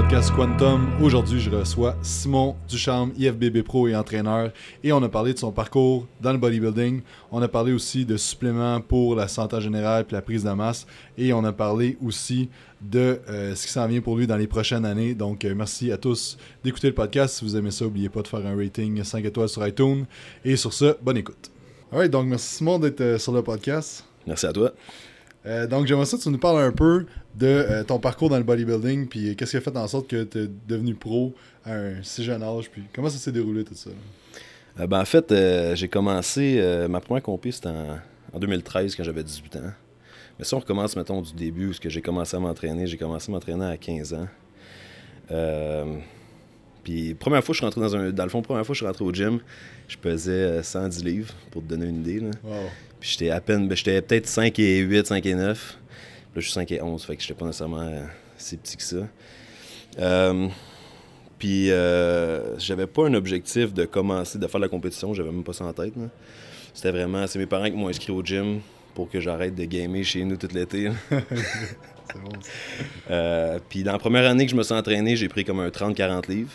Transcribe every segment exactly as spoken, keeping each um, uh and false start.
podcast Quantum. Aujourd'hui, je reçois Simon Ducharme, I F B B Pro et entraîneur. Et on a parlé de son parcours dans le bodybuilding. On a parlé aussi de suppléments pour la santé générale et la prise de masse. Et on a parlé aussi de euh, ce qui s'en vient pour lui dans les prochaines années. Donc, euh, merci à tous d'écouter le podcast. Si vous aimez ça, n'oubliez pas de faire un rating cinq étoiles sur iTunes. Et sur ce, bonne écoute. Alright, donc merci Simon d'être euh, sur le podcast. Merci à toi. Euh, donc, j'aimerais ça que tu nous parles un peu de euh, ton parcours dans le bodybuilding, puis euh, qu'est-ce qui a fait en sorte que tu es devenu pro à un si jeune âge, puis comment ça s'est déroulé tout ça? Euh, ben, en fait, euh, j'ai commencé, euh, ma première compé, c'était en, en deux mille treize, quand j'avais dix-huit ans. Mais si on recommence, mettons, du début, où j'ai commencé à m'entraîner, j'ai commencé à m'entraîner à quinze ans. Euh, puis, première fois, je suis rentré dans un... Dans le fond, première fois, je suis rentré au gym, je pesais cent dix livres, pour te donner une idée, là. Wow. Puis j'étais à peine, ben, j'étais peut-être cinq et huit, cinq et neuf. Là, je suis cinq et onze, fait que j'étais pas nécessairement euh, si petit que ça. Euh, puis euh, j'avais pas un objectif de commencer, de faire de la compétition, j'avais même pas ça en tête. Là. C'était vraiment, c'est mes parents qui m'ont inscrit au gym pour que j'arrête de gamer chez nous tout l'été. C'est bon ça. Euh, puis dans la première année que je me suis entraîné, j'ai pris comme un trente à quarante livres.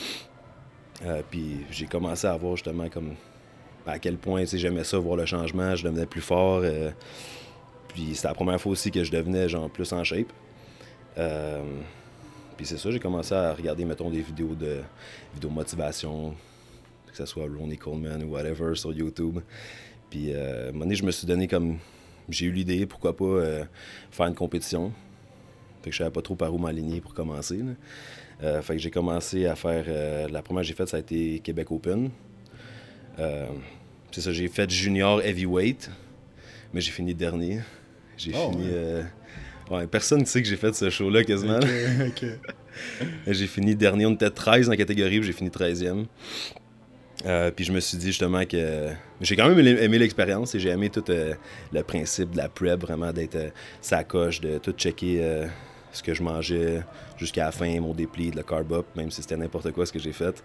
Euh, puis j'ai commencé à voir justement comme à quel point j'aimais ça, voir le changement, je devenais plus fort. Euh, puis c'était la première fois aussi que je devenais genre plus en shape. Euh, puis c'est ça, j'ai commencé à regarder, mettons, des vidéos de vidéos de motivation, que ce soit Ronnie Coleman ou whatever sur YouTube. Puis euh, à un moment donné, je me suis donné comme... J'ai eu l'idée, pourquoi pas euh, faire une compétition. Fait que je savais pas trop par où m'aligner pour commencer. Là. Euh, fait que j'ai commencé à faire... Euh, la première que j'ai faite, ça a été Québec Open. Euh, c'est ça, j'ai fait junior heavyweight, mais j'ai fini dernier. J'ai oh, fini... Ouais. Euh... Ouais, personne ne sait que j'ai fait ce show-là quasiment. Ok, ok. J'ai fini dernier, on était treize dans la catégorie, puis j'ai fini treizième. Euh, puis je me suis dit justement que j'ai quand même aimé l'expérience et j'ai aimé tout euh, le principe de la prep, vraiment d'être euh, sa coche, de tout checker euh, ce que je mangeais jusqu'à la fin, mon dépli, le carb up, même si c'était n'importe quoi ce que j'ai fait.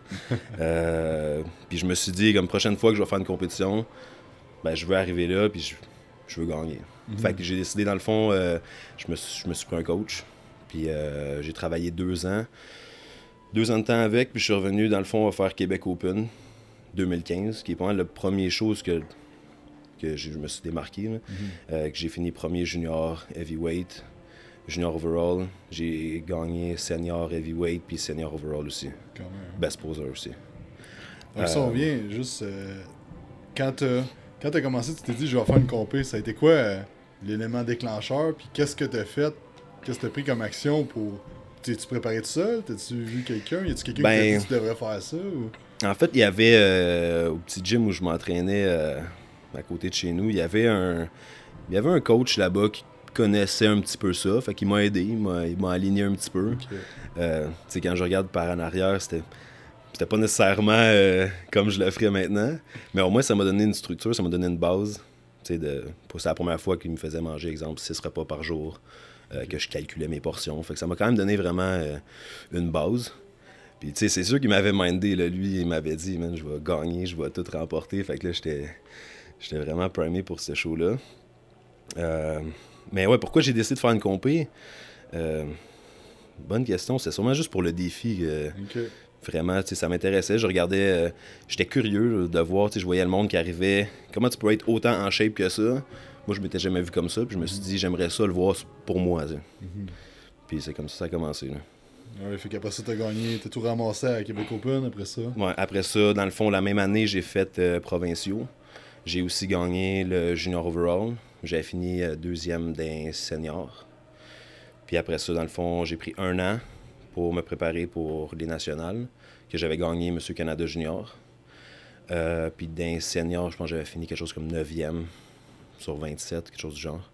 euh, puis je me suis dit, comme prochaine fois que je vais faire une compétition, ben, je veux arriver là, puis je, je veux gagner. Mm-hmm. Fait que j'ai décidé, dans le fond, euh, je, me suis, je me suis pris un coach, puis euh, j'ai travaillé deux ans, deux ans de temps avec, puis je suis revenu, dans le fond, à faire Québec Open deux mille quinze, qui est pas mal la première chose que, que je me suis démarqué, là. Mm-hmm. euh, que j'ai fini premier junior heavyweight, junior overall, j'ai gagné senior heavyweight, puis senior overall aussi. Quand même. Best poser aussi. Donc, si on vient juste... Euh, quand t'as... Quand tu as commencé, tu t'es dit, je vais faire une compé. Ça a été quoi euh, l'élément déclencheur? Puis qu'est-ce que tu as fait? Qu'est-ce que tu as pris comme action pour... T'es-tu préparé tout seul? T'as-tu vu quelqu'un? Y a-tu quelqu'un ben, qui t'a dit que tu devrais faire ça? Ou... En fait, il y avait, euh, au petit gym où je m'entraînais euh, à côté de chez nous, il y avait un, il y avait un coach là-bas qui connaissait un petit peu ça. Fait qu'il m'a aidé, il m'a, il m'a aligné un petit peu. Okay. Euh, tu sais, quand je regarde par en arrière, c'était... C'était pas nécessairement euh, comme je le ferais maintenant, mais au moins ça m'a donné une structure, ça m'a donné une base. De, c'est la première fois qu'il me faisait manger, exemple, six repas par jour, euh, que je calculais mes portions. Fait que ça m'a quand même donné vraiment euh, une base. Puis tu sais, c'est sûr qu'il m'avait mindé, là, lui, il m'avait dit, man, je vais gagner, je vais tout remporter. Fait que là, j'étais, j'étais vraiment primé pour ce show-là. Euh, mais ouais, pourquoi j'ai décidé de faire une compé? Euh, bonne question, c'est sûrement juste pour le défi. Euh, okay. Vraiment, ça m'intéressait. Je regardais, euh, j'étais curieux de voir, je voyais le monde qui arrivait. Comment tu peux être autant en shape que ça? Moi, je m'étais jamais vu comme ça. Puis je me suis dit, j'aimerais ça le voir pour moi. Mm-hmm. Puis c'est comme ça que ça a commencé. Là. Ouais, fait qu'après ça, t'as gagné, t'as tout ramassé à Québec Open après ça? Ouais, après ça, dans le fond, la même année, j'ai fait euh, provinciaux. J'ai aussi gagné le junior overall. J'avais fini euh, deuxième d'un senior. Puis après ça, dans le fond, j'ai pris un an pour me préparer pour les nationales, que j'avais gagné Monsieur Canada Junior. Euh, puis d'un senior, je pense que j'avais fini quelque chose comme neuvième sur vingt-sept, quelque chose du genre.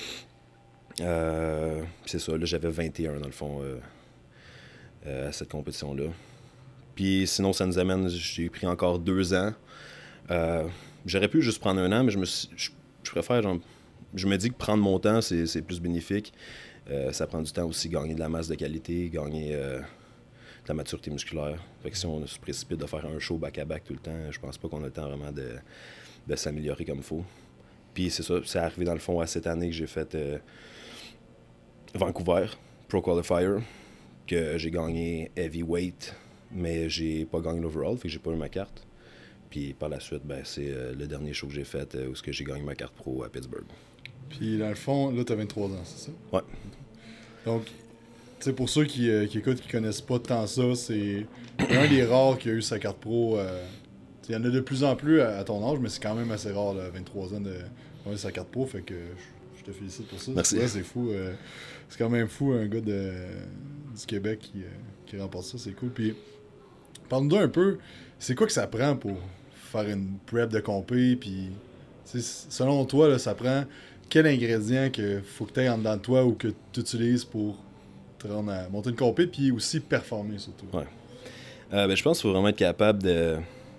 Euh, c'est ça, là j'avais vingt et un dans le fond euh, euh, à cette compétition-là. Puis sinon, ça nous amène, j'ai pris encore deux ans. Euh, j'aurais pu juste prendre un an, mais je me suis, je, je préfère, genre, je me dis que prendre mon temps, c'est, c'est plus bénéfique. Euh, ça prend du temps aussi, gagner de la masse de qualité, gagner euh, de la maturité musculaire. Fait que si on se précipite de faire un show back-à-back tout le temps, je pense pas qu'on a le temps vraiment de, de s'améliorer comme il faut. Puis c'est ça, c'est arrivé dans le fond à cette année que j'ai fait euh, Vancouver, Pro Qualifier. que j'ai gagné heavyweight, mais j'ai pas gagné l'overall, fait que j'ai pas eu ma carte. Puis par la suite, ben, c'est euh, le dernier show que j'ai fait euh, où que j'ai gagné ma carte pro à Pittsburgh. Puis dans le fond, là, t'as vingt-trois ans, c'est ça? Ouais. Donc, tu sais, pour ceux qui, euh, qui écoutent, qui connaissent pas tant ça, c'est un des rares qui a eu sa carte pro. euh, Il y en a de plus en plus à, à ton âge, mais c'est quand même assez rare, là, vingt-trois ans, de avoir sa carte pro. Fait que je, je te félicite pour ça. Merci. Ouais, c'est fou. euh, c'est quand même fou, un gars de, du Québec qui, euh, qui remporte ça. C'est cool. Puis, parle-nous un peu, c'est quoi que ça prend pour faire une prep de compé? Puis, tu sais, selon toi, là, ça prend quel ingrédient que faut que tu aies en dedans de toi ou que tu utilises pour te rendre à monter une compé, puis aussi performer surtout? Ouais. Euh, ben, je pense qu'il faut vraiment être capable de.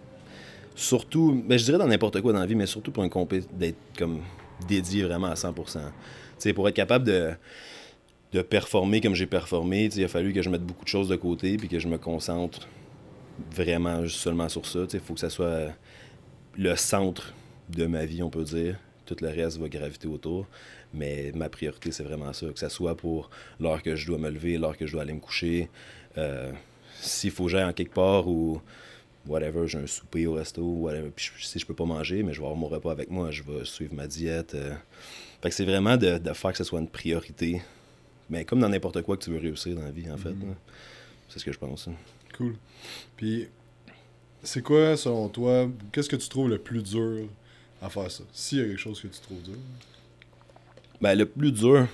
Surtout, ben, je dirais dans n'importe quoi dans la vie, mais surtout pour un compé, d'être comme dédié vraiment à cent pour cent. T'sais, pour être capable de, de performer comme j'ai performé, il a fallu que je mette beaucoup de choses de côté puis que je me concentre vraiment seulement sur ça. Il faut que ça soit le centre de ma vie, on peut dire. Tout le reste va graviter autour. Mais ma priorité, c'est vraiment ça. Que ça soit pour l'heure que je dois me lever, l'heure que je dois aller me coucher. Euh, s'il faut que j'aille en quelque part ou whatever, j'ai un souper au resto, whatever. Puis si je peux pas manger, mais je vais avoir mon repas avec moi, je vais suivre ma diète. Euh... Fait que c'est vraiment de, de faire que ce soit une priorité. Mais comme dans n'importe quoi que tu veux réussir dans la vie, en fait. Mm-hmm. C'est ce que je pense. Hein. Cool. Puis, c'est quoi, selon toi, qu'est-ce que tu trouves le plus dur à faire ça? S'il y a quelque chose que tu trouves dur. Ben, le plus dur,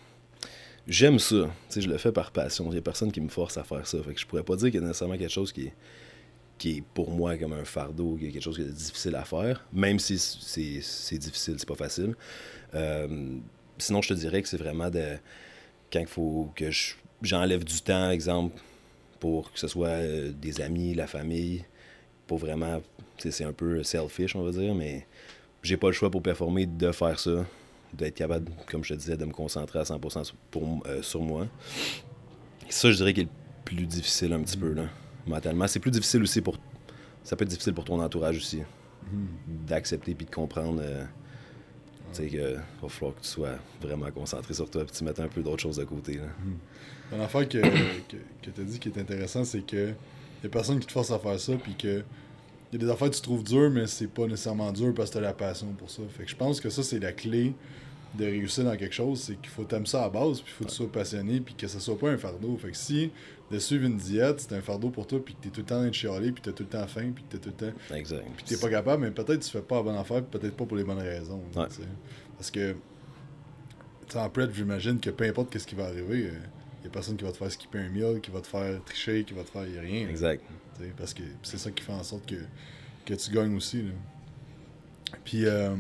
j'aime ça. T'sais, je le fais par passion. Il n'y a personne qui me force à faire ça. Fait que je pourrais pas dire qu'il y a nécessairement quelque chose qui est, qui est pour moi comme un fardeau, qui est quelque chose qui est difficile à faire, même si c'est, c'est difficile, c'est pas facile. Euh, sinon, je te dirais que c'est vraiment de quand il faut que je, j'enlève du temps, exemple, pour que ce soit euh, des amis, la famille, pour vraiment, c'est un peu selfish, on va dire, mais j'ai pas le choix pour performer de faire ça, d'être capable, comme je te disais, de me concentrer à cent pour cent sur, pour, euh, sur moi. Et ça, je dirais qu'il est le plus difficile un petit mmh. peu, là, mentalement. C'est plus difficile aussi pour... Ça peut être difficile pour ton entourage aussi, mmh. d'accepter puis de comprendre... Euh, tu sais, qu'il va falloir que tu sois vraiment concentré sur toi et que tu mettes un peu d'autres choses de côté. Là. Mmh. Une affaire que, que, que tu as dit qui est intéressant, c'est que y a personne qui te force à faire ça, puis que y a des affaires que tu trouves dures, mais c'est pas nécessairement dur parce que tu as la passion pour ça. Fait que je pense que ça, c'est la clé de réussir dans quelque chose, c'est qu'il faut t'aimer ça à la base, puis il faut que tu sois passionné, puis que ça soit pas un fardeau. Fait que si de suivre une diète, c'est un fardeau pour toi, puis que t'es tout le temps en train de chialer, puis t'as tout le temps faim, puis que t'es tout le temps... Exact. Puis t'es pas capable, mais peut-être tu fais pas la bonne affaire, puis peut-être pas pour les bonnes raisons. Ouais. Parce que, en prep, j'imagine que peu importe qu'est-ce qui va arriver, il euh, y a personne qui va te faire skipper un meal, qui va te faire tricher, qui va te faire y a rien. Exact. Là, parce que c'est ça qui fait en sorte que, que tu gagnes aussi. Là. Puis... Euh,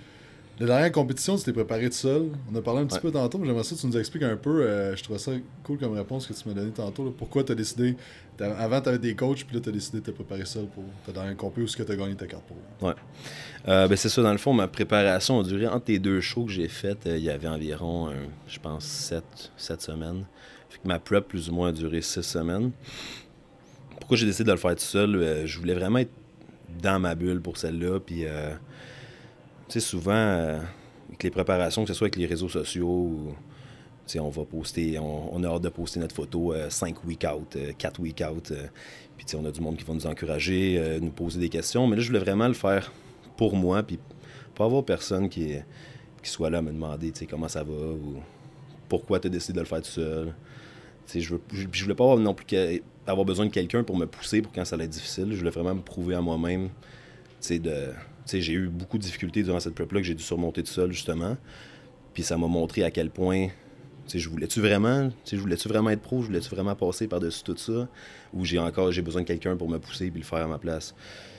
La dernière compétition, tu t'es préparé tout seul. On a parlé un petit ouais. peu tantôt, mais j'aimerais ça que tu nous expliques un peu. Euh, je trouvais ça cool comme réponse que tu m'as donné tantôt. Là. Pourquoi tu as décidé... T'as, avant, tu avais des coachs, puis là, tu as décidé de te préparer seul pour ta dernière compé ou est-ce que tu as gagné ta carte pour? Ouais. Euh, ben c'est ça, dans le fond, ma préparation a duré entre les deux shows que j'ai faites. Euh, il y avait environ, euh, je pense, sept, sept semaines. Fait que ma prep, plus ou moins, a duré six semaines. Pourquoi j'ai décidé de le faire tout seul? Euh, je voulais vraiment être dans ma bulle pour celle-là, puis... Euh, Tu sais, souvent, euh, avec les préparations, que ce soit avec les réseaux sociaux, ou, tu sais, on va poster, on, on a hâte de poster notre photo cinq euh, week-out, euh, quatre week-out, euh, puis tu sais, on a du monde qui va nous encourager, euh, nous poser des questions, mais là, je voulais vraiment le faire pour moi, puis pas avoir personne qui, qui soit là à me demander, tu sais, comment ça va, ou pourquoi tu as décidé de le faire tout seul. Tu sais, je, veux, je, je voulais pas avoir non plus que, avoir besoin de quelqu'un pour me pousser pour quand ça allait être difficile, je voulais vraiment me prouver à moi-même, tu sais, de... T'sais, j'ai eu beaucoup de difficultés durant cette prep-là que j'ai dû surmonter tout seul, justement. Puis ça m'a montré à quel point, t'sais, je voulais-tu vraiment, je voulais-tu vraiment être pro, je voulais-tu vraiment passer par-dessus tout ça, ou j'ai encore j'ai besoin de quelqu'un pour me pousser et le faire à ma place.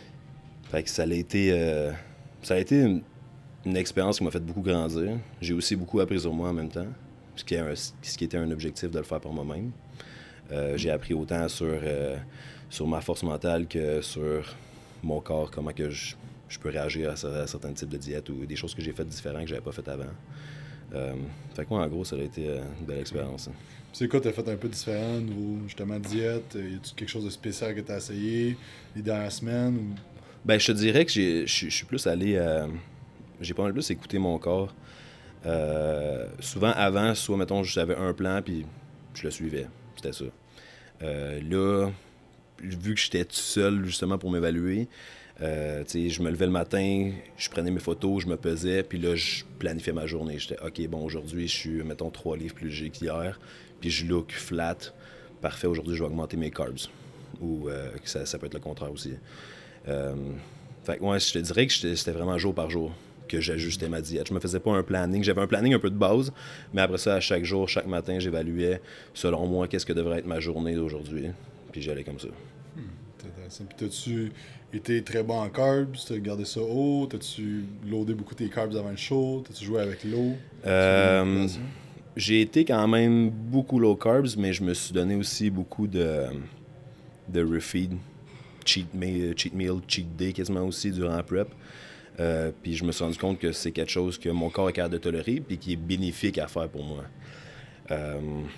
Fait que ça a été, euh, ça a été une, une expérience qui m'a fait beaucoup grandir. J'ai aussi beaucoup appris sur moi en même temps, ce qui, est un, ce qui était un objectif de le faire par moi-même. Euh, j'ai appris autant sur, euh, sur ma force mentale que sur mon corps, comment que je... je peux réagir à, à certains types de diètes ou des choses que j'ai faites différentes que j'avais pas faites avant. Euh, fait que moi, en gros, ça a été euh, une belle expérience. Hein. C'est quoi, tu as fait un peu différent au niveau, justement, diète? Y a-tu quelque chose de spécial que tu as essayé les dernières semaines? Ou... Ben, je te dirais que je suis plus allé... Euh, j'ai pas mal plus écouté mon corps. Euh, souvent, avant, soit, mettons, j'avais un plan, puis je le suivais. C'était ça. Euh, là, vu que j'étais tout seul justement pour m'évaluer, euh, je me levais le matin, je prenais mes photos, je me pesais, puis là, je planifiais ma journée. J'étais, OK, bon, aujourd'hui, je suis, mettons, trois livres plus léger qu'hier, puis je look flat. Parfait, aujourd'hui, je vais augmenter mes carbs. Ou euh, ça, ça peut être le contraire aussi. Euh, fait que, ouais, je te dirais que c'était vraiment jour par jour que j'ajustais ma diète. Je me faisais pas un planning. J'avais un planning un peu de base, mais après ça, à chaque jour, chaque matin, j'évaluais, selon moi, qu'est-ce que devrait être ma journée d'aujourd'hui. Puis j'allais comme ça. Hmm, c'est intéressant. Puis t'as-tu été très bon en carbs? T'as gardé ça haut? T'as-tu loadé beaucoup tes carbs avant le show? T'as-tu joué avec l'eau? Euh, j'ai été quand même beaucoup low carbs, mais je me suis donné aussi beaucoup de, de refeed. Cheat meal, cheat meal, cheat day quasiment aussi durant la prep. Euh, puis je me suis rendu compte que c'est quelque chose que mon corps est capable de tolérer puis qui est bénéfique à faire pour moi. Euh,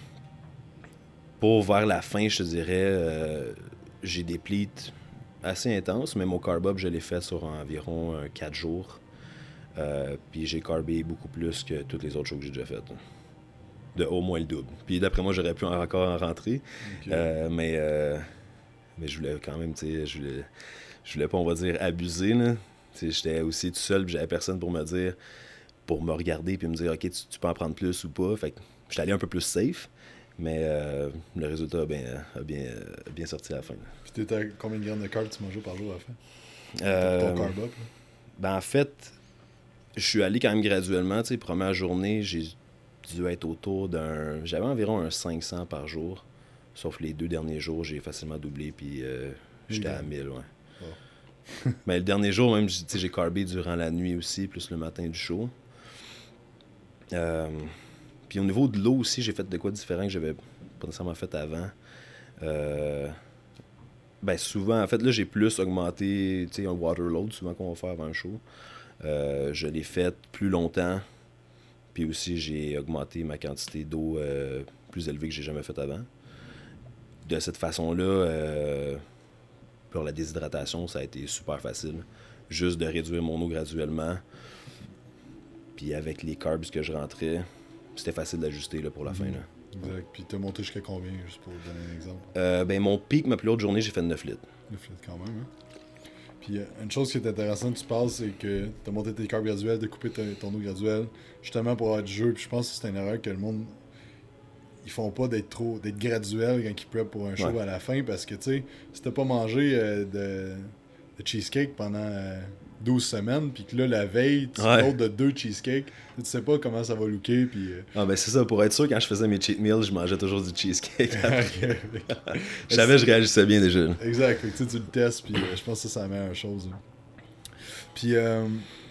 pour vers la fin, je te dirais, euh, j'ai des pleats assez intenses, mais mon carb up, je l'ai fait sur environ euh, quatre jours. Euh, puis j'ai carbé beaucoup plus que toutes les autres choses que j'ai déjà faites. De au moins le double. Puis d'après moi, j'aurais pu encore en rentrer. Okay. Euh, mais, euh, mais je voulais quand même, tu sais, je voulais, je voulais pas, on va dire, abuser, là. J'étais aussi tout seul, puis j'avais personne pour me dire, pour me regarder, puis me dire, OK, tu, tu peux en prendre plus ou pas. Fait que j'étais allé un peu plus safe, mais euh, le résultat a bien, a bien, a bien sorti à la fin. Puis t'étais à combien de grammes de carbs tu mangeais par jour à la fin? Euh, ton carb up, ben en fait, je suis allé quand même graduellement. Tu sais, première journée, j'ai dû être autour d'un... J'avais environ un cinq cents par jour. Sauf les deux derniers jours, j'ai facilement doublé, puis euh, j'étais à mille, ouais. Oh. Mais le dernier jour, même, j'ai carbé durant la nuit aussi, plus le matin du show. Euh, puis au niveau de l'eau aussi, j'ai fait de quoi différent que j'avais pas nécessairement fait avant. Euh, ben souvent, en fait, là, j'ai plus augmenté, tu sais, un water load, souvent qu'on va faire avant le show. Euh, je l'ai fait plus longtemps. Puis aussi, j'ai augmenté ma quantité d'eau euh, plus élevée que j'ai jamais fait avant. De cette façon-là, euh, pour la déshydratation, ça a été super facile. Juste de réduire mon eau graduellement. Puis avec les carbs que je rentrais, c'était facile d'ajuster là, pour la mmh. fin. Là. Exact. Puis t'as monté jusqu'à combien, juste pour donner un exemple? Euh, ben, mon pic, ma plus haute journée, j'ai fait neuf litres. neuf litres quand même, hein? Puis une chose qui est intéressante, tu parles, c'est que tu as monté tes carbs graduels, de couper ton eau graduelle, justement pour avoir du jeu. Puis je pense que c'est une erreur que le monde, ils font pas d'être trop, d'être graduel quand ils prep pour un show ouais. à la fin, parce que tu sais, si t'as pas mangé euh, de, de cheesecake pendant euh, douze semaines, puis que là, la veille, tu ouais. sautes de deux cheesecakes, tu sais pas comment ça va looker, puis... Euh... Ah ben c'est ça, pour être sûr, quand je faisais mes cheat meals, je mangeais toujours du cheesecake. Je savais, je réagissais bien déjà. Exact, fait que tu le testes, puis euh, je pense que ça, c'est la meilleure chose. Là. Puis, euh,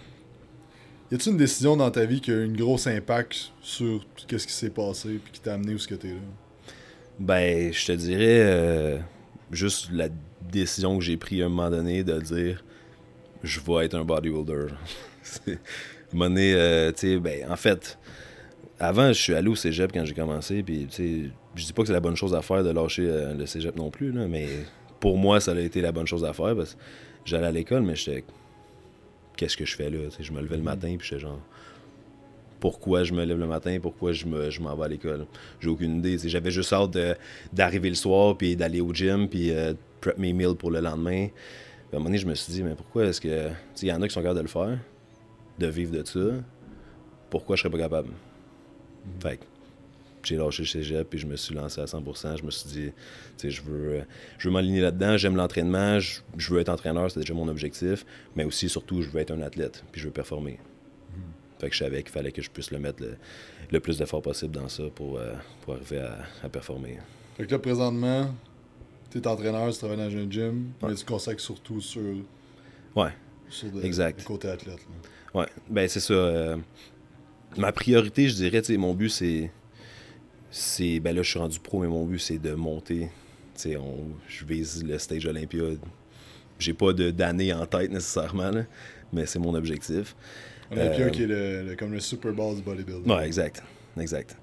y a-t-il une décision dans ta vie qui a eu un gros impact sur ce qui s'est passé, puis qui t'a amené où ce que t'es là? Ben, je te dirais euh, juste la décision que j'ai prise à un moment donné de dire je vais être un bodybuilder. c'est... Monnaie, euh, tu sais, ben, en fait, avant, je suis allé au cégep quand j'ai commencé, puis, tu sais, je dis pas que c'est la bonne chose à faire de lâcher euh, le cégep non plus, là, mais pour moi, ça a été la bonne chose à faire, parce que j'allais à l'école, mais j'étais, qu'est-ce que je fais là? Tu sais, je me levais le matin, puis j'étais genre, pourquoi je me lève le matin, pourquoi je, me, je m'en vais à l'école? J'ai aucune idée, tu sais, j'avais juste hâte de, d'arriver le soir, puis d'aller au gym, puis euh, prep mes meals pour le lendemain. Puis à un moment donné, je me suis dit, mais pourquoi est-ce que, tu sais, il y en a qui sont capables de le faire, de vivre de ça, pourquoi je serais pas capable? Mm-hmm. Fait que j'ai lâché le cégep et je me suis lancé à cent pour cent. Je me suis dit, tu sais, je veux, je veux m'aligner là-dedans, j'aime l'entraînement, je, je veux être entraîneur, c'est déjà mon objectif, mais aussi, surtout, je veux être un athlète, puis je veux performer. Mm-hmm. Fait que je savais qu'il fallait que je puisse le mettre le, le plus d'efforts possible dans ça pour, euh, pour arriver à, à performer. Fait que là, présentement, tu es entraîneur, tu travailles dans un gym, ouais. mais tu consacres surtout sur... Ouais, sur de, exact. le côté athlète. Là. Ouais, ben c'est ça. Euh, ma priorité, je dirais, tu sais, mon but, c'est, c'est... Ben là, je suis rendu pro, mais mon but, c'est de monter. Tu sais, on, je vise le stage Olympia. J'ai pas de, d'année en tête, nécessairement, là, mais c'est mon objectif. Olympia, euh, qui est le, le, comme le Super Bowl du bodybuilding. Ouais, exact. Exact.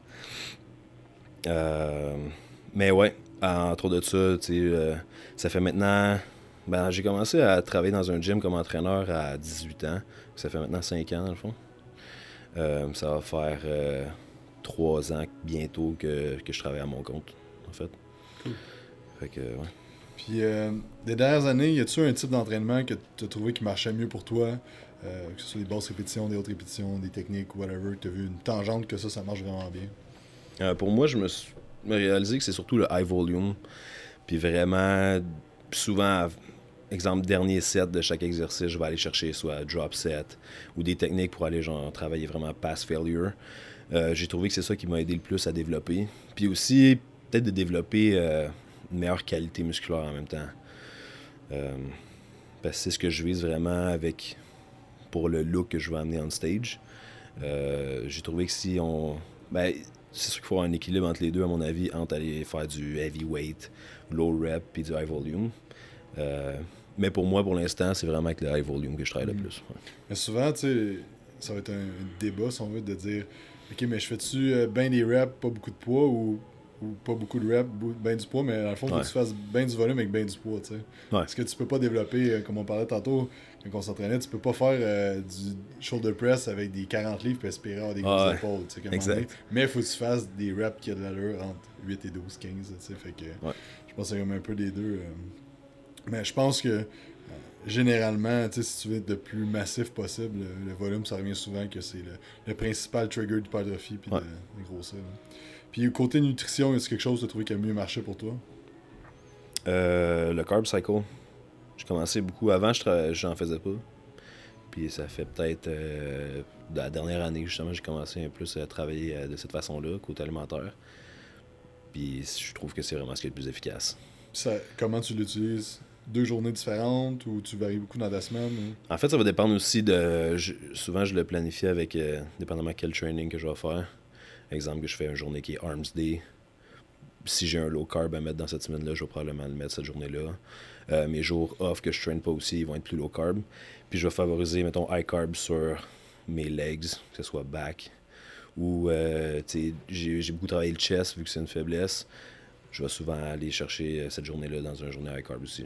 Euh, mais ouais, entre de ça, tu sais, euh, ça fait maintenant... Ben, j'ai commencé à travailler dans un gym comme entraîneur à dix-huit ans. Ça fait maintenant cinq ans, dans le fond. Euh, ça va faire euh, trois ans bientôt que, que je travaille à mon compte, en fait. Cool. Fait que, ouais. Puis, euh, des dernières années, y a-tu un type d'entraînement que tu as trouvé qui marchait mieux pour toi? Euh, que ce soit des basses répétitions, des hautes répétitions, des techniques, whatever, que tu as vu une tangente que ça, ça marche vraiment bien? Euh, pour moi, je me suis réalisé que c'est surtout le high volume. Puis vraiment, souvent, exemple, dernier set de chaque exercice, je vais aller chercher soit drop set ou des techniques pour aller genre travailler vraiment pass failure. Euh, j'ai trouvé que c'est ça qui m'a aidé le plus à développer. Puis aussi, peut-être de développer euh, une meilleure qualité musculaire en même temps. Euh, parce que c'est ce que je vise vraiment avec pour le look que je veux amener on stage. Euh, j'ai trouvé que si on... Ben, c'est sûr qu'il faut avoir un équilibre entre les deux, à mon avis, entre aller faire du heavyweight, low rep, puis du high volume. Euh, mais pour moi, pour l'instant, c'est vraiment avec le high volume que je travaille mm. le plus. Ouais. Mais souvent, tu sais, ça va être un, un débat, si on veut, de dire OK, mais je fais-tu euh, bien des reps, pas beaucoup de poids, ou, ou pas beaucoup de reps, bien du poids, mais dans le fond, il faut ouais. que tu fasses bien du volume avec bien du poids, tu sais. Ouais. Parce que tu peux pas développer, euh, comme on parlait tantôt, quand on s'entraînait, tu peux pas faire euh, du shoulder press avec des quarante livres et espérer avoir des grosses ah, ouais. épaules, tu sais. Exact. Mais il faut que tu fasses des reps qui ont de l'allure entre huit et douze, quinze, tu sais. Fait que ouais. je pense que c'est comme un peu des deux. Euh... Mais je pense que généralement, si tu veux être le plus massif possible, le, le volume, ça revient souvent que c'est le, le principal trigger d'hypertrophie puis ouais. de, de grossir. Là. Puis côté nutrition, est-ce quelque chose que tu as trouvé qui a mieux marché pour toi? Euh, le carb cycle. J'ai commencé beaucoup. Avant, je tra... j'en faisais pas. Puis ça fait peut-être euh, la dernière année, justement, j'ai commencé un peu à travailler euh, de cette façon-là, côté alimentaire. Puis je trouve que c'est vraiment ce qui est le plus efficace. Ça, comment tu l'utilises? Deux journées différentes ou tu varies beaucoup dans ta semaine? Ou... En fait, ça va dépendre aussi de... Je, souvent, je le planifie avec... Euh, dépendamment quel training que je vais faire. Exemple, que je fais une journée qui est Arms Day. Si j'ai un low carb à mettre dans cette semaine-là, je vais probablement le mettre cette journée-là. Euh, mes jours off que je traîne pas aussi, ils vont être plus low carb. Puis je vais favoriser, mettons, high carb sur mes legs, que ce soit back. Ou, euh, tu sais, j'ai, j'ai beaucoup travaillé le chest, vu que c'est une faiblesse. Je vais souvent aller chercher cette journée-là dans une journée high carb aussi.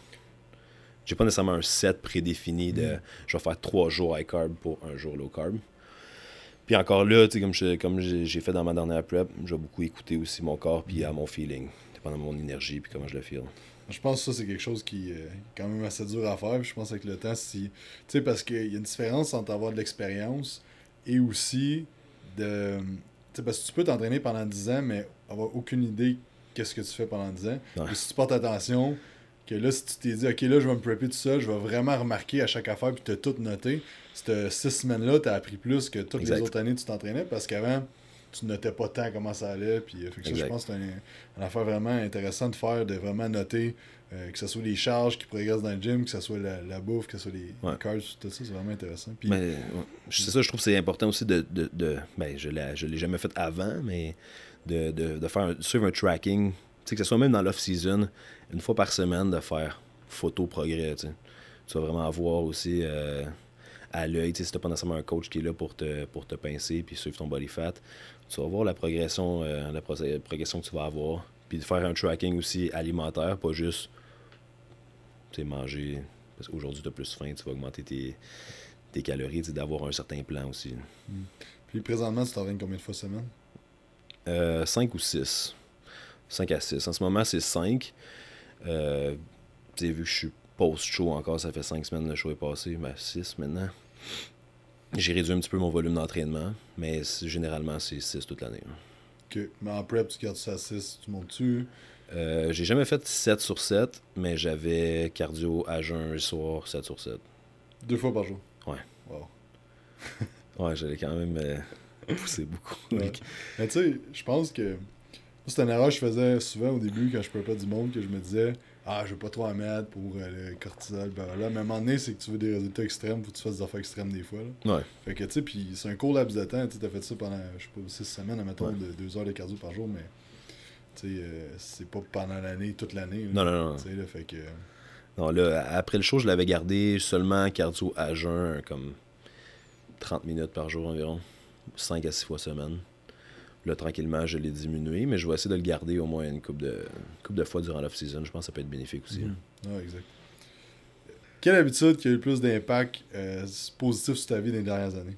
J'ai pas nécessairement un set prédéfini de mm. je vais faire trois jours high carb pour un jour low carb. Puis encore là, tu sais, comme, je, comme j'ai, j'ai fait dans ma dernière prep, je vais beaucoup écouter aussi mon corps puis à mon feeling, dépendant de mon énergie puis comment je le feel. Je pense que ça, c'est quelque chose qui est quand même assez dur à faire. Puis je pense avec le temps, si. Tu sais, parce qu'il y a une différence entre avoir de l'expérience et aussi de. Tu sais, parce que tu peux t'entraîner pendant dix ans, mais avoir aucune idée qu'est-ce que tu fais pendant dix ans. Ouais. Et si tu portes attention, que là, si tu t'es dit, OK, là, je vais me prepper tout seul, je vais vraiment remarquer à chaque affaire, puis tu as tout noté. Cette six semaines-là, tu as appris plus que toutes exact. Les autres années que tu t'entraînais, parce qu'avant, tu notais pas tant comment ça allait. Puis, fait que ça, je pense que c'est une, une affaire vraiment intéressante de faire, de vraiment noter, euh, que ce soit les charges qui progressent dans le gym, que ce soit la, la bouffe, que ce soit les, ouais. les carbs, tout ça, c'est vraiment intéressant. Puis, mais, ouais. C'est ça, je trouve que c'est important aussi de. de, de ben, je l'ai, je l'ai jamais fait avant, mais de, de, de faire un, suivre un tracking. T'sais, que ce soit même dans l'off-season, une fois par semaine, de faire photo progrès. T'sais. Tu vas vraiment avoir aussi euh, à l'œil, si tu n'as pas nécessairement un coach qui est là pour te, pour te pincer puis suivre ton body fat, tu vas voir la progression, euh, la, pro- la progression que tu vas avoir. Puis de faire un tracking aussi alimentaire, pas juste manger. Parce qu'aujourd'hui, tu as plus faim, tu vas augmenter tes, tes calories, d'avoir un certain plan aussi. Mm. Puis présentement, tu t'entraînes combien de fois semaine? Euh, cinq ou six. cinq à six. En ce moment, c'est cinq. Euh, tu sais, vu que je suis post-show encore, ça fait cinq semaines que le show est passé. Ben, six maintenant. J'ai réduit un petit peu mon volume d'entraînement, mais généralement, c'est six toute l'année. OK. Mais en prep, tu gardes ça à six, tu montes dessus? Euh, j'ai jamais fait sept sur sept, mais j'avais cardio à jeun le soir, sept sur sept. Deux fois par jour? Ouais. Wow. Ouais, j'allais quand même euh, pousser beaucoup. Ouais. Mais tu sais, je pense que c'est une erreur que je faisais souvent au début quand je ne pas du monde, que je me disais « Ah, je veux pas trop en mettre pour euh, le cortisol, blablabla. » Mais à un moment donné, c'est que tu veux des résultats extrêmes, faut que tu fasses des affaires extrêmes des fois. Là. Ouais. Fait que tu sais, puis c'est un court laps de temps, tu as fait ça pendant, je sais pas, six semaines, admettons, ouais. de deux heures de cardio par jour, mais tu sais, euh, c'est pas pendant l'année, toute l'année. Là, non, non, non. Là, fait que... Non, là, après le show, je l'avais gardé seulement cardio à jeun, comme trente minutes par jour environ, cinq à six fois semaine. Là, tranquillement, je l'ai diminué, mais je vais essayer de le garder au moins une couple de, couple de fois durant l'off-season. Je pense que ça peut être bénéfique aussi. Mm-hmm. Ah, exact. Quelle habitude qui a eu le plus d'impact euh, positif sur ta vie dans les dernières années?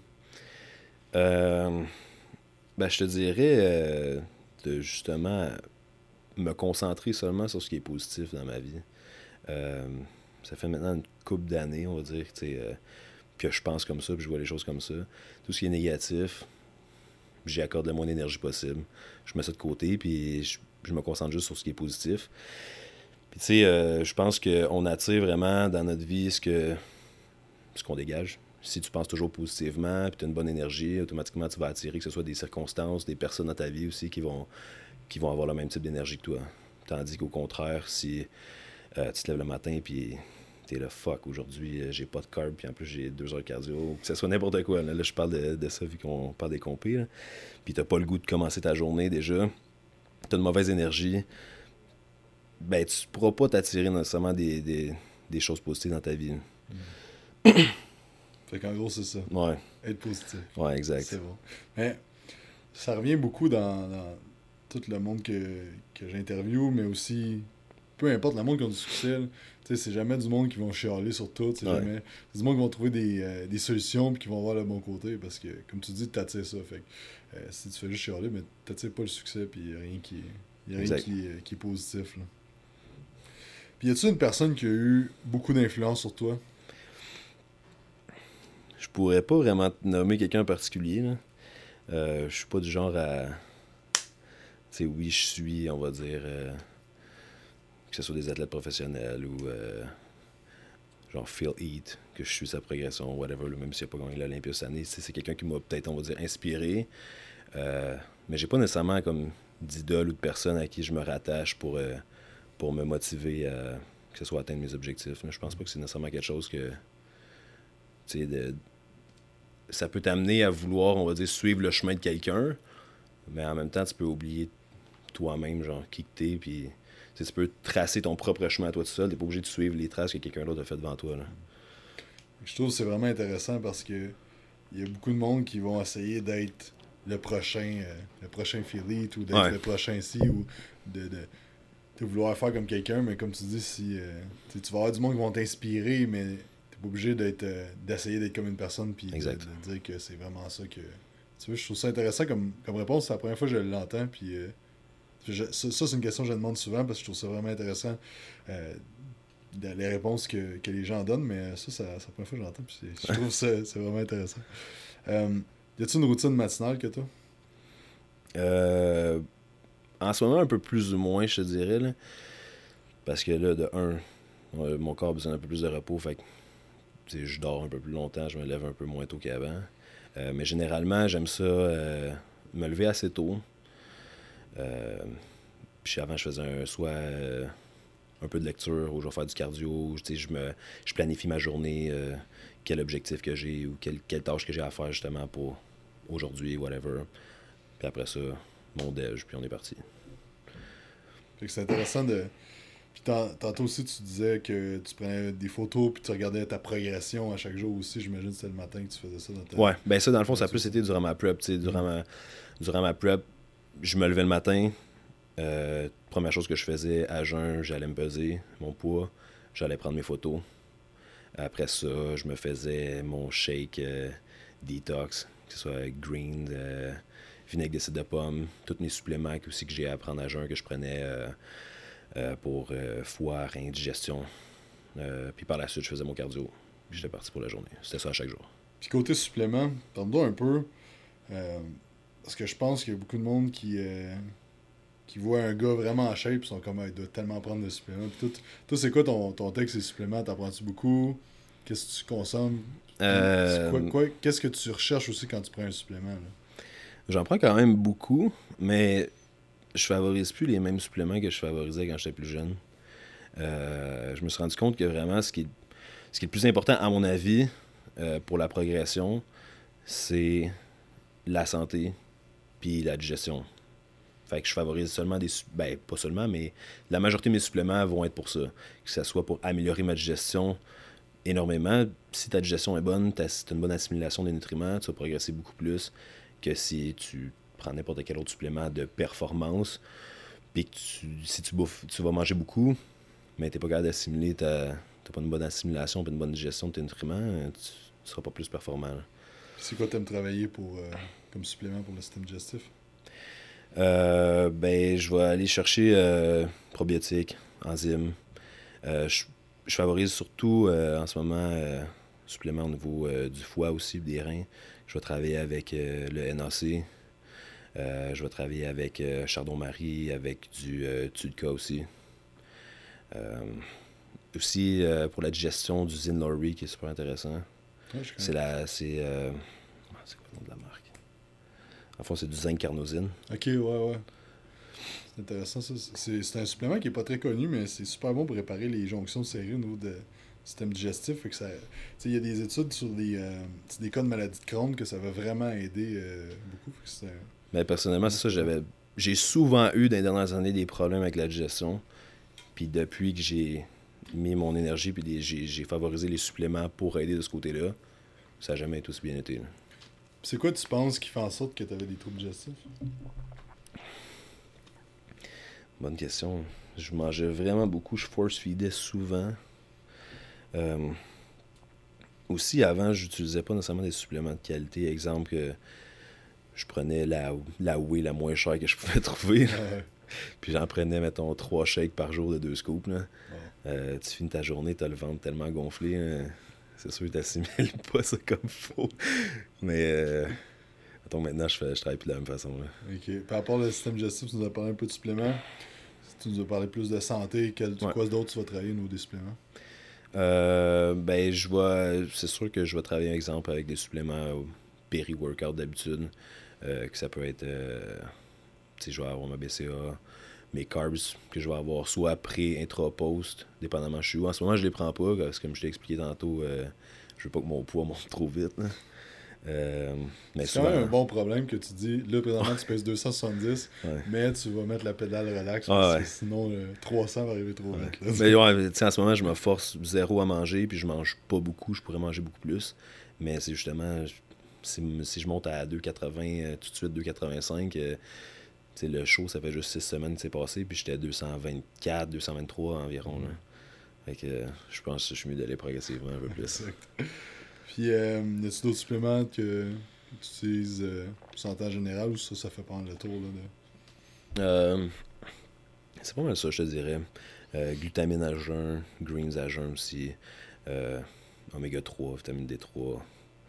Euh, ben, je te dirais euh, de justement me concentrer seulement sur ce qui est positif dans ma vie. Euh, ça fait maintenant une couple d'années, on va dire, euh, que je pense comme ça, puis je vois les choses comme ça. Tout ce qui est négatif, j'y accorde le moins d'énergie possible. Je mets ça de côté, puis je, je me concentre juste sur ce qui est positif. Puis tu sais, euh, je pense qu'on attire vraiment dans notre vie ce que ce qu'on dégage. Si tu penses toujours positivement, puis tu as une bonne énergie, automatiquement tu vas attirer que ce soit des circonstances, des personnes dans ta vie aussi qui vont, qui vont avoir le même type d'énergie que toi. Tandis qu'au contraire, si euh, tu te lèves le matin puis t'es là, fuck, aujourd'hui euh, j'ai pas de carb, puis en plus j'ai deux heures de cardio, que ce soit n'importe quoi. Là, là je parle de, de ça vu qu'on parle des compés. Là. Puis t'as pas le goût de commencer ta journée déjà, t'as une mauvaise énergie, ben tu pourras pas t'attirer nécessairement des, des, des choses positives dans ta vie. Mm. Fait qu'en gros, c'est ça. Ouais. Être positif. Ouais, exact. C'est bon. Mais ça revient beaucoup dans, dans tout le monde que, que j'interviewe, mais aussi, peu importe le monde qui a du succès, tu sais, c'est jamais du monde qui vont chialer sur tout, c'est ouais. jamais... C'est du monde qui vont trouver des, euh, des solutions puis qui vont voir le bon côté, parce que, comme tu dis, t'attires ça. Fait que, euh, si tu fais juste chialer, mais t'attires pas le succès, puis il y a rien qui, y a rien qui, euh, qui est positif, là. Puis y a-tu une personne qui a eu beaucoup d'influence sur toi? Je pourrais pas vraiment nommer quelqu'un en particulier, là. Euh, je suis pas du genre à... Tu sais, oui, je suis, on va dire, euh, que ce soit des athlètes professionnels ou euh, genre Phil Heath, que je suis sa progression, whatever, là, même s'il n'a pas gagné l'Olympia cette année. C'est quelqu'un qui m'a peut-être, on va dire, inspiré. Euh, mais j'ai pas nécessairement comme d'idole ou de personne à qui je me rattache pour, euh, pour me motiver à que ce soit atteindre mes objectifs. Là. Je pense pas que c'est nécessairement quelque chose que... Tu sais, de... ça peut t'amener à vouloir, on va dire, suivre le chemin de quelqu'un, mais en même temps, tu peux oublier toi-même, genre, qui que t'es, puis tu peux tracer ton propre chemin à toi tout seul, t'es pas obligé de suivre les traces que quelqu'un d'autre a fait devant toi, là. Je trouve que c'est vraiment intéressant parce que il y a beaucoup de monde qui vont essayer d'être le prochain euh, le prochain Philly ou d'être ouais. le prochain ci ou de, de, de vouloir faire comme quelqu'un, mais comme tu dis, si euh, tu vas avoir du monde qui vont t'inspirer, mais t'es pas obligé d'être euh, d'essayer d'être comme une personne puis de, de dire que c'est vraiment ça que tu vois. Je trouve ça intéressant comme, comme réponse. C'est la première fois que je l'entends, puis euh, je, ça, ça c'est une question que je demande souvent parce que je trouve ça vraiment intéressant, euh, les réponses que, que les gens donnent, mais ça, ça c'est la première fois que je l'entends, puis je trouve que c'est, c'est vraiment intéressant. Euh, y a-t-il une routine matinale que toi? Euh, en ce moment, un peu plus ou moins, je te dirais, là, parce que là, de un, mon corps a besoin d'un peu plus de repos, fait que je dors un peu plus longtemps, je me lève un peu moins tôt qu'avant. Euh, mais généralement, j'aime ça euh, me lever assez tôt. Euh, puis avant, je faisais un, soit euh, un peu de lecture, ou je vais faire du cardio, ou je, me, je planifie ma journée, euh, quel objectif que j'ai, ou quelle, quelle tâche que j'ai à faire justement pour aujourd'hui, whatever. Puis après ça, mon déj, puis on est parti. Fait que c'est intéressant de... Puis tantôt aussi, tu disais que tu prenais des photos puis tu regardais ta progression à chaque jour aussi. J'imagine que c'était le matin que tu faisais ça dans ta... Ouais, ben ça, dans le fond, ça a plus été durant ma prep. Tu sais, durant, ma, durant ma prep, je me levais le matin. Euh, première chose que je faisais, à jeun, j'allais me peser mon poids. J'allais prendre mes photos. Après ça, je me faisais mon shake euh, detox, que ce soit green, euh, vinaigre d'acide de pomme, tous mes suppléments aussi que j'ai à prendre à jeun, que je prenais... Euh, Euh, pour euh, foie, rein, digestion. Euh, puis par la suite, je faisais mon cardio. Puis j'étais parti pour la journée. C'était ça à chaque jour. Puis côté supplément, parle-moi un peu. Euh, parce que je pense qu'il y a beaucoup de monde qui, euh, qui voit un gars vraiment en shape et sont comme, ah, il doit tellement prendre de suppléments. Puis tout, toi, c'est quoi ton, ton texte, ces suppléments? T'en prends-tu beaucoup? Qu'est-ce que tu consommes? Euh... Quoi, quoi, qu'est-ce que tu recherches aussi quand tu prends un supplément? Là? J'en prends quand même beaucoup, mais je favorise plus les mêmes suppléments que je favorisais quand j'étais plus jeune. Euh, je me suis rendu compte que vraiment, ce qui est, ce qui est le plus important, à mon avis, euh, pour la progression, c'est la santé puis la digestion. Fait que je favorise seulement des... Ben, pas seulement, mais la majorité de mes suppléments vont être pour ça. Que ce soit pour améliorer ma digestion énormément. Si ta digestion est bonne, tu as une bonne assimilation des nutriments, tu vas progresser beaucoup plus que si tu prends n'importe quel autre supplément de performance, puis que tu, si tu bouffes, tu vas manger beaucoup, mais tu n'es pas capable d'assimiler, tu n'as pas une bonne assimilation et une bonne digestion de tes nutriments, tu ne seras pas plus performant. Là. C'est quoi tu aimes travailler pour, euh, comme supplément pour le système digestif? Euh, ben, je vais aller chercher euh, probiotiques, enzymes. Euh, je, je favorise surtout euh, en ce moment euh, suppléments au niveau euh, du foie aussi, des reins. Je vais travailler avec euh, le N A C. Euh, je vais travailler avec euh, Chardon-Marie, avec du euh, Tulka aussi. Euh, aussi euh, pour la digestion du Zinlori qui est super intéressant. Ouais, je C'est la. C'est. Euh, c'est quoi le nom de la marque? En fond, c'est du zinc carnosine. Ok, ouais, ouais. C'est intéressant ça. C'est, c'est un supplément qui est pas très connu, mais c'est super bon pour réparer les jonctions serrées au niveau du système digestif. Fait que ça. Il y a des études sur des, euh, des cas de maladie de Crohn que ça va vraiment aider euh, beaucoup. Fait que c'est, Mais personnellement, c'est ça, j'avais. J'ai souvent eu dans les dernières années des problèmes avec la digestion. Puis depuis que j'ai mis mon énergie puis des- j'ai, j'ai favorisé les suppléments pour aider de ce côté-là, ça n'a jamais été aussi bien été. Là. c'est quoi tu penses qui fait en sorte que tu avais des troubles digestifs? Bonne question. Je mangeais vraiment beaucoup, je force-feedais souvent. Euh, aussi, avant, j'utilisais pas nécessairement des suppléments de qualité. Exemple, que je prenais la, la whey la moins chère que je pouvais trouver. Ah ouais. Puis j'en prenais, mettons, trois shakes par jour de deux scoops. Là. Wow. Euh, tu finis ta journée, t'as le ventre tellement gonflé. Hein. C'est sûr que t'assimiles pas ça comme faut. Mais, euh, mettons, maintenant, je, fais, je travaille plus de la même façon. Là. Ok. Par rapport au système digestif, tu nous as parlé un peu de suppléments. Si tu nous as parlé plus de santé, quel, Ouais. quoi d'autre tu vas travailler au niveau des suppléments? Euh, ben, je vais. C'est sûr que je vais travailler, par exemple, avec des suppléments péri-workout d'habitude. Euh, que ça peut être. Euh, tu sais, je vais avoir ma B C A, mes carbs que je vais avoir soit pré, intra, post, dépendamment je suis où. En ce moment, je les prends pas, parce que comme je t'ai expliqué tantôt, euh, je veux pas que mon poids monte trop vite. Là. Euh, mais C'est souvent, quand même un bon problème que tu dis, là, présentement, tu pèses deux cent soixante-dix, ouais. mais tu vas mettre la pédale relax, Ah, parce ouais. que sinon, le trois cents va arriver trop Ouais. vite. Là. Mais ouais, tu sais, en ce moment, je me force zéro à manger, puis je mange pas beaucoup, je pourrais manger beaucoup plus. Mais c'est justement, si, si je monte à deux quatre-vingts, euh, tout de suite deux quatre-vingt-cinq, euh, tu sais, le show, ça fait juste six semaines que c'est passé, puis j'étais à deux cent vingt-quatre, deux cent vingt-trois environ. Là. Fait que euh, je pense que je suis mieux d'aller progressivement un peu plus. Exact. Puis, euh, y a-tu d'autres suppléments que tu utilises euh, pour santé en général, ou ça, ça fait prendre le tour, là, de... Euh, c'est pas mal ça, je te dirais. Euh, glutamine à jeun, greens à jeun aussi, euh, oméga trois, vitamine D trois.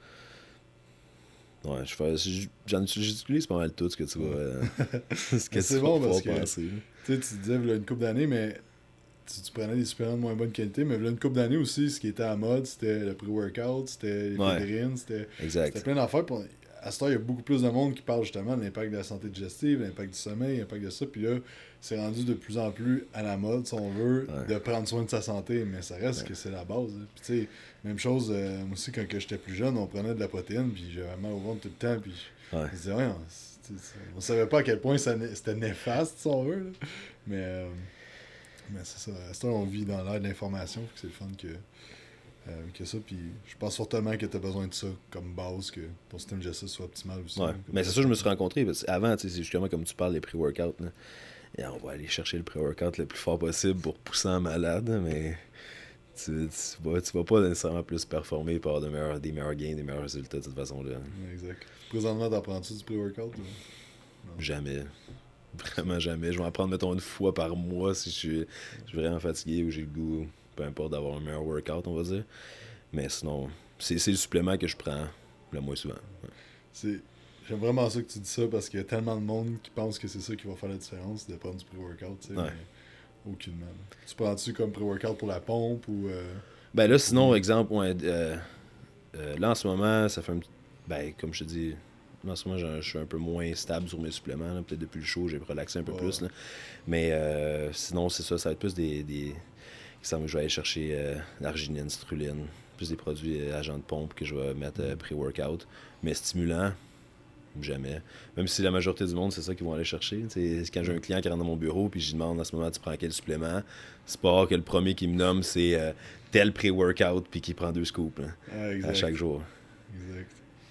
Ouais, je fais, j'en j'utilise pas mal tout ce que tu vas. Euh, ce que c'est tu bon vas parce pouvoir que, penser. tu sais, tu disais, là, une couple d'années, mais tu, tu prenais des suppléments de moins bonne qualité, mais là, une couple d'années aussi, ce qui était à mode, c'était le pré-workout, c'était Ouais. l'éphédrine, c'était Exact. c'était plein d'affaires. Puis on- à ce temps, il y a beaucoup plus de monde qui parle justement de l'impact de la santé digestive, l'impact du sommeil, l'impact de ça. Puis là, c'est rendu de plus en plus à la mode, si on veut, Ouais. de prendre soin de sa santé, mais ça reste Ouais. que c'est la base. Hein. Puis tu sais, même chose, euh, moi aussi, quand que j'étais plus jeune, on prenait de la protéine, puis j'avais mal au ventre tout le temps, puis Ouais. je disais, ouais, on, c'est- c'est- on savait pas à quel point ça, né- c'était néfaste, si on veut. Là. Mais, euh, mais c'est ça. À ce temps, on vit dans l'ère de l'information, fait que c'est le fun que, euh, que ça. Puis je pense fortement que tu as besoin de ça comme base, que ton système digestif soit optimal aussi. Ouais. Là, comme Mais c'est ça, je me suis rencontré. Parce avant, tu sais, c'est justement comme tu parles des pré-workouts. Là. Et on va aller chercher le pré-workout le plus fort possible pour pousser en malade, mais tu, tu, vas, tu vas pas nécessairement plus performer par de meilleurs, des meilleurs gains, des meilleurs résultats de cette façon-là. Ouais, exact. Présentement, t'en prends-tu du pré-workout? Ou... Non. Jamais. Vraiment jamais. Je vais en prendre, mettons, une fois par mois si je suis, je suis vraiment fatigué ou j'ai le goût, peu importe, d'avoir un meilleur workout, on va dire. Mais sinon, c'est, c'est le supplément que je prends le moins souvent. Ouais. C'est... J'aime vraiment ça que tu dis ça parce qu'il y a tellement de monde qui pense que c'est ça qui va faire la différence de prendre du pré-workout, tu sais, Ouais. mais aucunement. Tu prends-tu comme pré-workout pour la pompe ou... Euh... Ben là, sinon, exemple, ouais, euh, euh, là en ce moment, ça fait un petit. Ben, comme je te dis, là, en ce moment, je, je suis un peu moins stable sur mes suppléments. Là. Peut-être depuis le show, j'ai relaxé un peu Ouais. plus. Là. Mais euh, sinon, c'est ça, ça va être plus des. des... Ça, je vais aller chercher euh, l'arginine, citrulline, plus des produits euh, agents de pompe que je vais mettre euh, pré-workout. Mais stimulant, jamais. Même si la majorité du monde, c'est ça qu'ils vont aller chercher. T'sais, quand j'ai un client qui rentre dans mon bureau puis je lui demande à ce moment, tu prends quel supplément, c'est pas rare que le premier qui me nomme, c'est euh, tel pré-workout puis qui prend deux scoops là, Ah, exact. à chaque jour. Exact.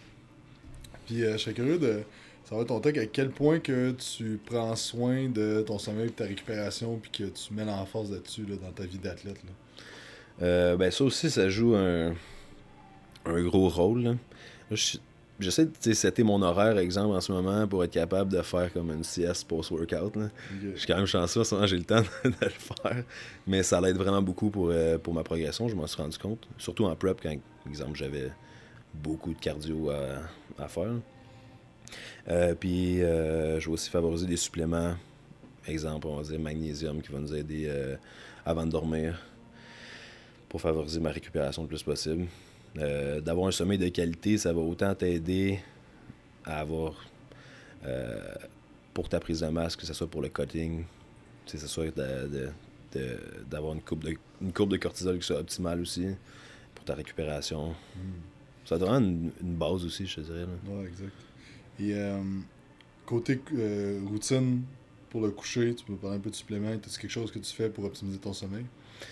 Puis euh, je serais curieux de savoir ton take, à quel point que tu prends soin de ton sommeil, de ta récupération, puis que tu mets l'emphase là-dessus là, dans ta vie d'athlète. Là. Euh, ben ça aussi, ça joue un, un gros rôle. Là. Là, je, j'essaie de setter mon horaire, exemple, en ce moment, pour être capable de faire comme une sieste post-workout. Là. Okay. Je suis quand même chanceux, en ce moment, j'ai le temps de, de le faire. Mais ça l'aide vraiment beaucoup pour, euh, pour ma progression, je m'en suis rendu compte. Surtout en prep, quand, exemple, j'avais beaucoup de cardio à, à faire. Euh, puis, euh, je vais aussi favoriser des suppléments. Exemple, on va dire magnésium qui va nous aider euh, avant de dormir pour favoriser ma récupération le plus possible. Euh, d'avoir un sommeil de qualité, ça va autant t'aider à avoir euh, pour ta prise de masse, que ce soit pour le cutting, que ce soit de, de, de, d'avoir une courbe de, une courbe de cortisol qui soit optimale aussi pour ta récupération. Mm. Ça te rend une, une base aussi, je te dirais. Oui, exact. Et euh, côté euh, routine pour le coucher, tu peux parler un peu de suppléments. As-tu quelque chose que tu fais pour optimiser ton sommeil?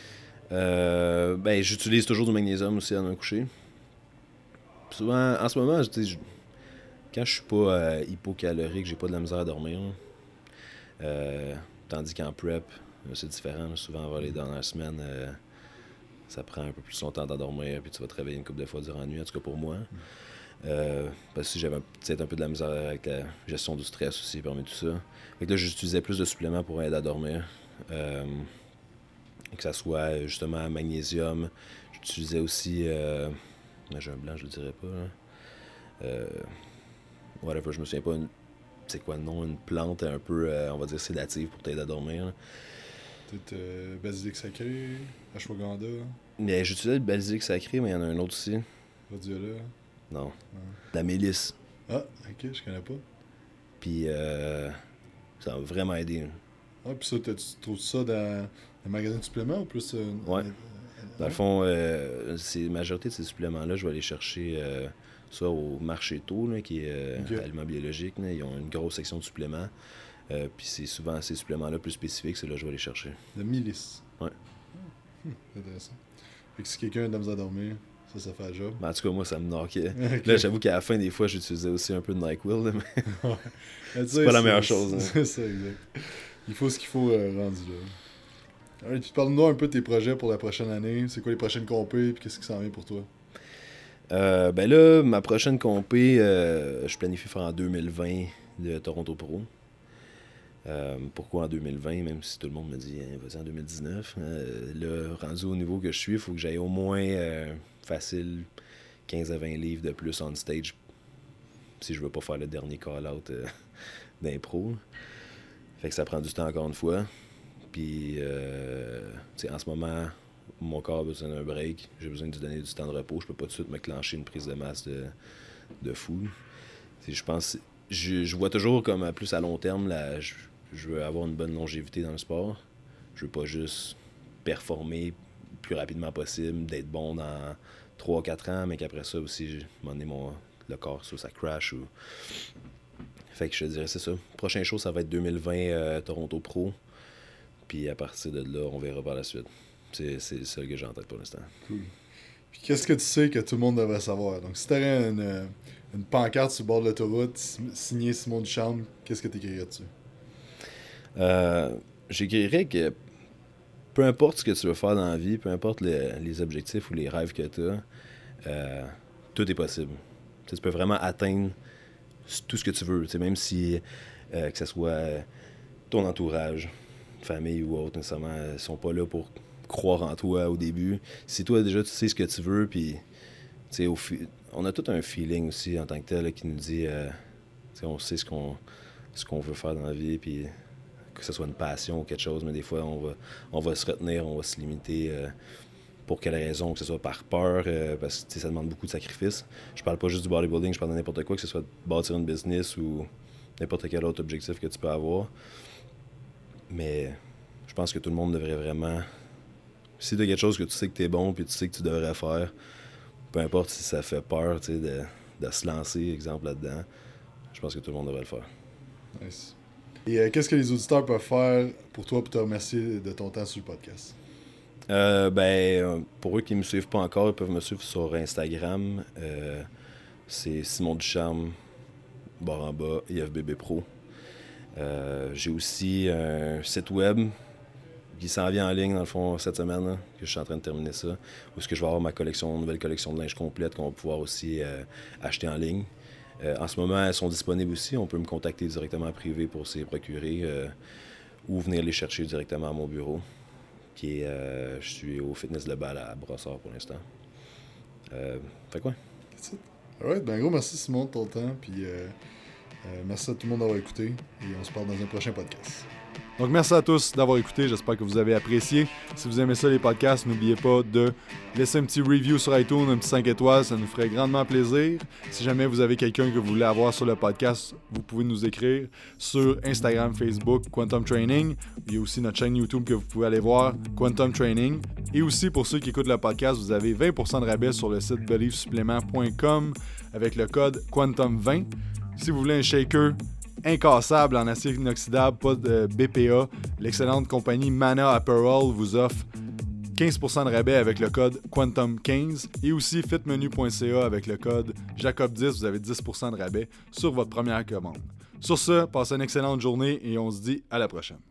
Euh, ben, j'utilise toujours du magnésium aussi à un coucher. Souvent, en ce moment, je, quand je suis pas euh, hypocalorique, j'ai pas de la misère à dormir. Euh, tandis qu'en prep, c'est différent. Là. Souvent, avant les dernières semaines, euh, ça prend un peu plus longtemps d'endormir, puis tu vas te réveiller une couple de fois durant la nuit, en tout cas pour moi. Euh, parce que j'avais peut-être un peu de la misère avec la gestion du stress aussi, parmi tout ça. Fait que là, j'utilisais plus de suppléments pour aider à dormir. Euh, que ça soit justement magnésium. J'utilisais aussi... Euh, j'ai un blanc, je le dirais pas. Hein. Euh, whatever, je me souviens pas. Une, c'est quoi le nom? Une plante un peu, euh, on va dire, sédative pour t'aider à dormir. Peut-être euh, basilic sacré, ashwagandha. Mais j'utilisais le basilic sacré, mais il y en a un autre aussi. Rhodiola. Non. Ah. La mélisse. Ah, ok, je connais pas. Puis euh, ça m'a vraiment aidé. Ah, puis ça, tu trouves ça dans les magasins de suppléments ou plus... Euh, ouais. Euh, dans le fond, euh, c'est, la majorité de ces suppléments-là, je vais aller chercher euh, soit au marché tôt, là, qui est euh, okay. Aliments biologiques. Là, ils ont une grosse section de suppléments. Euh, puis c'est souvent ces suppléments-là plus spécifiques, c'est là que je vais aller chercher. La milice. Ouais. Hum, intéressant. Fait que si quelqu'un a de la misère à dormir, ça, ça fait le job. Ben, en tout cas, moi, ça me knockait. Okay. Là, j'avoue qu'à la fin, des fois, j'utilisais aussi un peu de NyQuil, là, mais ouais. c'est, c'est pas la meilleure chose. Hein. C'est ça, exact. Il faut ce qu'il faut euh, rendu là. Right, puis parle-nous un peu de tes projets pour la prochaine année. C'est quoi les prochaines compés, puis qu'est-ce qui s'en vient pour toi? Euh, ben là, ma prochaine compé, euh, je planifie faire en deux mille vingt le Toronto Pro. Euh, pourquoi en deux mille vingt, même si tout le monde me dit hein, vas-y en deux mille dix-neuf. Euh, là, rendu au niveau que je suis, il faut que j'aille au moins euh, facile quinze à vingt livres de plus on stage si je veux pas faire le dernier call-out euh, d'impro. Fait que ça prend du temps encore une fois. Puis, euh, tu sais, en ce moment, mon corps a besoin d'un break. J'ai besoin de lui donner du temps de repos. Je peux pas tout de suite me clencher une prise de masse de, de fou. T'sais, je pense, je, je vois toujours comme à plus à long terme, là, je, je veux avoir une bonne longévité dans le sport. Je veux pas juste performer le plus rapidement possible, d'être bon dans trois à quatre ans, mais qu'après ça aussi, m'en donné mon le corps, soit ça crash ou... Fait que je te dirais, c'est ça. Prochain show, ça va être deux mille vingt euh, Toronto Pro. Puis à partir de là, on verra par la suite. C'est, c'est le seul que j'ai en tête pour l'instant. Cool. Puis qu'est-ce que tu sais que tout le monde devrait savoir? Donc, si tu aurais une, une pancarte sur le bord de l'autoroute, signée Simon Ducharme, qu'est-ce que tu écrirais dessus? Euh, j'écrirais que peu importe ce que tu veux faire dans la vie, peu importe le, les objectifs ou les rêves que tu as, euh, tout est possible. T'sais, tu peux vraiment atteindre tout ce que tu veux. Même si, euh, que ce soit ton entourage, famille ou autre, nécessairement, ils sont pas là pour croire en toi au début. Si toi, déjà, tu sais ce que tu veux, puis, tu sais, fi- on a tout un feeling aussi en tant que tel là, qui nous dit, euh, on sait ce qu'on, ce qu'on veut faire dans la vie, puis que ce soit une passion ou quelque chose, mais des fois, on va, on va se retenir, on va se limiter. Euh, pour quelle raison, que ce soit par peur, euh, parce que ça demande beaucoup de sacrifices. Je parle pas juste du bodybuilding, je parle de n'importe quoi, que ce soit de bâtir une business ou n'importe quel autre objectif que tu peux avoir. Mais je pense que tout le monde devrait vraiment... Si tu as quelque chose que tu sais que tu es bon puis tu sais que tu devrais faire, peu importe si ça fait peur de, de se lancer, exemple, là-dedans, je pense que tout le monde devrait le faire. Nice. Et euh, qu'est-ce que les auditeurs peuvent faire pour toi pour te remercier de ton temps sur le podcast? Euh, ben, pour eux qui ne me suivent pas encore, ils peuvent me suivre sur Instagram. Euh, c'est Simon Ducharme, barre en bas, I F B B Pro. Euh, j'ai aussi un site web qui s'en vient en ligne, dans le fond, cette semaine, là, que je suis en train de terminer ça, où est-ce que je vais avoir ma collection, nouvelle collection de linge complète qu'on va pouvoir aussi euh, acheter en ligne. Euh, en ce moment, elles sont disponibles aussi. On peut me contacter directement en privé pour s'y procurer euh, ou venir les chercher directement à mon bureau. Qui est, euh, je suis au Fitness Global à Brossard pour l'instant. Euh, fait quoi? Alright, ben gros, merci Simon de ton temps. Puis euh, euh, merci à tout le monde d'avoir écouté. Et on se parle dans un prochain podcast. Donc merci à tous d'avoir écouté, j'espère que vous avez apprécié. Si vous aimez ça les podcasts, n'oubliez pas de laisser un petit review sur iTunes, un petit cinq étoiles, ça nous ferait grandement plaisir. Si jamais vous avez quelqu'un que vous voulez avoir sur le podcast, vous pouvez nous écrire sur Instagram, Facebook, Quantum Training. Il y a aussi notre chaîne YouTube que vous pouvez aller voir, Quantum Training. Et aussi pour ceux qui écoutent le podcast, vous avez vingt pour cent de rabais sur le site believe supplement point com avec le code Quantum vingt. Si vous voulez un shaker incassable en acier inoxydable, pas de B P A, l'excellente compagnie Mana Apparel vous offre quinze pour cent de rabais avec le code Quantum quinze et aussi fitmenu point c a avec le code Jacob dix, vous avez dix pour cent de rabais sur votre première commande. Sur ce, passez une excellente journée et on se dit à la prochaine.